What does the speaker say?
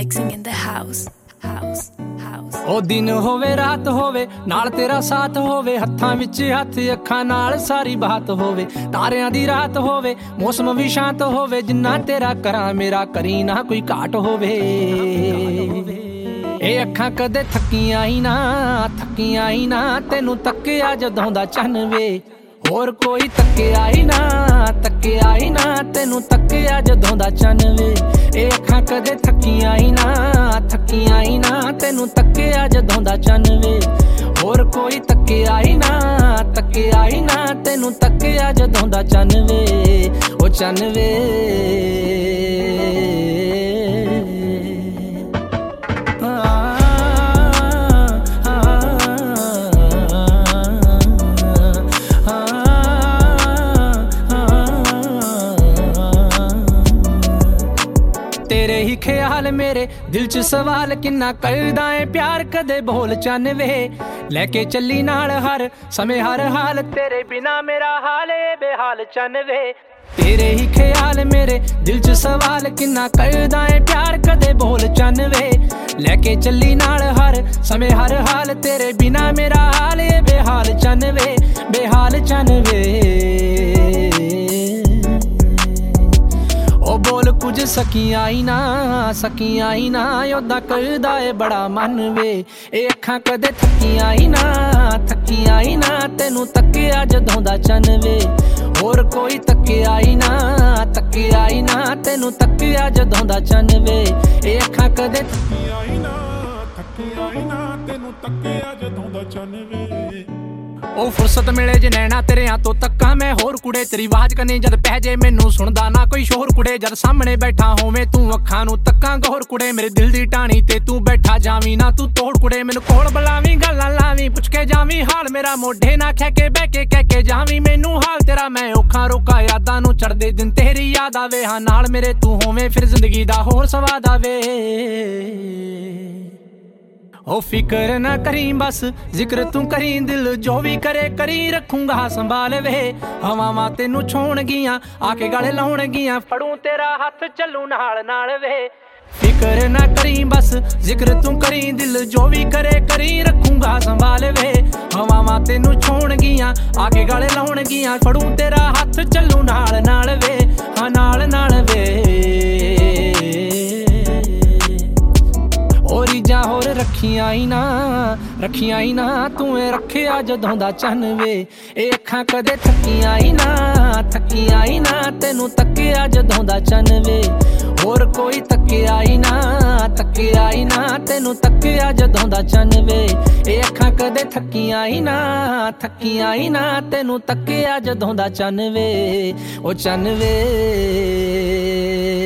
mixing in the house. ਉਹ ਦਿਨ ਹੋਵੇ ਰਾਤ ਹੋਵੇ ਨਾਲ ਤੇਰਾ ਸਾਥ ਹੋਵੇ, ਹੱਥਾਂ ਵਿੱਚ ਹੱਥ ਅੱਖਾਂ ਨਾਲ ਸਾਰੀ ਬਾਤ ਹੋਵੇ, ਤਾਰਿਆਂ ਦੀ ਰਾਤ ਹੋਵੇ ਮੌਸਮ ਵੀ ਸ਼ਾਂਤ ਹੋਵੇ, ਜਿੰਨਾ ਤੇਰਾ ਕਰਾਂ ਮੇਰਾ ਕਰੀ ਨਾ ਕੋਈ ਘਾਟ ਹੋਵੇ। ਇਹ ਅੱਖਾਂ ਕਦੇ ਥੱਕੀਆਂ ਹੀ ਨਾ ਤੈਨੂੰ ਤੱਕਿਆ ਜਦੋਂ ਦਾ ਚੰਨ ਵੇ, ਹੋਰ ਕੋਈ ਤੱਕਿਆ ਹੀ ਨਾ ਤੈਨੂੰ ਤੱਕਿਆ ਜਦੋਂ ਦਾ ਚੰਨ ਵੇ। ਇਹ ਅੱਖਾਂ ਕਦੇ ਥੱਕੀਆਂ ਹੀ ਨਾ ਤੈਨੂੰ ਤੱਕਿਆ ਜਦੋਂ ਦਾ ਚੰਨ ਵੇ, ਹੋਰ ਕੋਈ ਤੱਕਿਆ ਹੀ ਨਾ ਤੈਨੂੰ ਤੱਕਿਆ ਜਦੋਂ ਦਾ ਚੰਨ ਵੇ, ਉਹ ਚੰਨ ਵੇ। तेरे ही ख्याल मेरे दिल च सवाल किन्ना करदा है प्यार कदे बोल चन वे, लेके चली नाल हर समय हर हाल, तेरे बिना मेरा हाल बेहाल चन वे। तेरे ही ख्याल मेरे दिल च सवाल किन्ना करदा है प्यार कदे बोल चन वे, लेके चली नाल हर समय हर हाल, तेरे बिना मेरा हाल बेहाल चन वे, बेहाल चन वे। ਉਹ ਬੋਲ ਕੁਝ ਸਕੀਆਂ ਹੀ ਨਾ ਉਹਦਾ ਕਰਦਾ ਏ ਬੜਾ ਮਨ ਵੇ। ਇਹ ਅੱਖਾਂ ਕਦੇ ਥੱਕੀਆਂ ਹੀ ਨਾ ਤੈਨੂੰ ਤੱਕਿਆ ਜਦੋਂ ਦਾ ਚੰਨ ਵੇ, ਹੋਰ ਕੋਈ ਤੱਕਿਆ ਹੀ ਨਾ ਤੈਨੂੰ ਤੱਕਿਆ ਜਦੋਂ ਦਾ ਚੰਨ ਵੇ। ਇਹ ਅੱਖਾਂ ਕਦੇ ਥੱਕੀਆਂ ਹੀ ਨਾ ਤੈਨੂੰ ਤੱਕਿਆ ਜਦੋਂ ਦਾ ਚੰਨ ਵੇ। ਉਹ ਫੁਰਸਤ ਮਿਲੇ ਜੇ ਨੈਣਾ ਤੇਰਿਆਂ ਤੋਂ ਤੱਕਾਂ ਮੈਂ, ਹੋਰ ਕੁੜੇ ਤੇਰੀ ਆਵਾਜ਼ ਕੰਨੀ ਜਦ ਪੈ ਜੇ ਮੈਨੂੰ ਸੁਣਦਾ ਨਾ ਕੋਈ ਸ਼ੋਰ ਕੁੜੇ, ਜਦ ਸਾਹਮਣੇ ਬੈਠਾ ਹੋਵੇਂ ਤੂੰ ਅੱਖਾਂ ਨੂੰ ਤੱਕਾਂ ਗੌਰ ਕੁੜੇ, ਮੇਰੇ ਦਿਲ ਦੀ ਟਾਣੀ ਤੇ ਤੂੰ ਬੈਠਾ ਜਾਵੀਂ ਨਾ ਤੂੰ ਤੋੜ ਕੁੜੇ, ਮੈਨੂੰ ਕੋਲ ਬੁਲਾਵੀਂ ਗੱਲਾਂ ਲਾਵੀਂ ਪੁੱਛ ਕੇ ਜਾਵੀਂ ਹਾਲ ਮੇਰਾ, ਮੋਢੇ ਨਾ ਖਹਿ ਕੇ ਬਹਿ ਕੇ ਕਹਿ ਕੇ ਜਾਵੀਂ ਮੈਨੂੰ ਹਾਲ ਤੇਰਾ, ਮੈਂ ਔਖਾ ਰੋਕਾ ਯਾਦਾਂ ਨੂੰ ਚੜ੍ਹਦੇ ਦਿਨ ਤੇਰੀ ਯਾਦ ਆਵੇ, ਹਾਂ ਨਾਲ ਮੇਰੇ ਤੂੰ ਹੋਵੇਂ ਫਿਰ ਜ਼ਿੰਦਗੀ ਦਾ ਹੋਰ ਸਵਾਦ ਆਵੇ। ओ फिक्र ना करी बस जिक्र तू करी, दिल जो भी करे करी रखूंगा संभाल वे। हवावां तेनू छोड़ गियां आके गले लाउण गियां, फड़ूं तेरा हथ चलूं नाल नाल वे। फिक्र ना करी बस जिक्र तू करी, दिल जो भी करे करी रखूंगा संभाल वे। हवावां तेनू छोड़ गियां आके गले लाउण गियां, फड़ूं तेरा हथ चलूं नाल नाल वे, हाँ नाल नाल वे। ਰੀਜਾਂ ਹੋਰ ਰੱਖੀਆਂ ਹੀ ਨਾ ਤੂੰ ਰੱਖਿਆ ਜਦੋਂ ਦਾ ਚੰਨ ਵੇ। ਇਹ ਅੱਖਾਂ ਕਦੇ ਥੱਕੀਆਂ ਹੀ ਨਾ ਤੈਨੂੰ ਤੱਕਿਆ ਜਦੋਂ ਦਾ ਚੰਨ ਵੇ, ਹੋਰ ਕੋਈ ਤੱਕਿਆ ਹੀ ਨਾ ਤੈਨੂੰ ਤੱਕਿਆ ਜਦੋਂ ਦਾ ਚੰਨ ਵੇ। ਇਹ ਅੱਖਾਂ ਕਦੇ ਥੱਕੀਆਂ ਹੀ ਨਾ ਤੈਨੂੰ ਤੱਕਿਆ ਜਦੋਂ ਦਾ ਚੰਨ ਵੇ, ਉਹ ਚੰਨ ਵੇ।